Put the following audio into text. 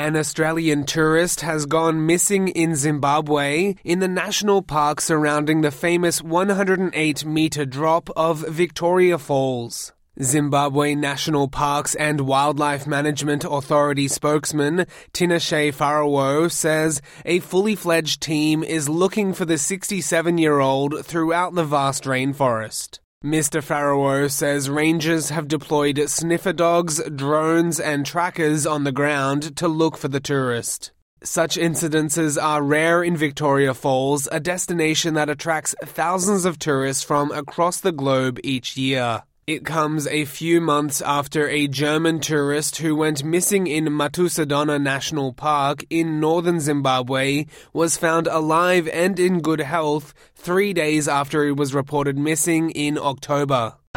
An Australian tourist has gone missing in Zimbabwe in the national park surrounding the famous 108-metre drop of Victoria Falls. Zimbabwe National Parks and Wildlife Management Authority spokesman Tinashe Farawo says a fully fledged team is looking for the 67-year-old throughout the vast rainforest. Mr. Farawo says rangers have deployed sniffer dogs, drones and trackers on the ground to look for the tourist. Such incidences are rare in Victoria Falls, a destination that attracts thousands of tourists from across the globe each year. It comes a few months after a German tourist who went missing in Matusadona National Park in northern Zimbabwe was found alive and in good health 3 days after he was reported missing in October.